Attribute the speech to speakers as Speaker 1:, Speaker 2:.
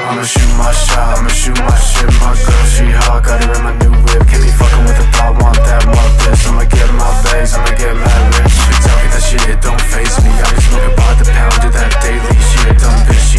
Speaker 1: I'ma shoot my shot, I'ma shoot my shit. My girl, she hot, got her in my new whip. Can't be fucking with the thought, want that, want this. I'ma get my bags, I'ma get mad rich. She talking that shit, it don't faze me. I be smoking by the pound, do that daily. She a dumb bitch.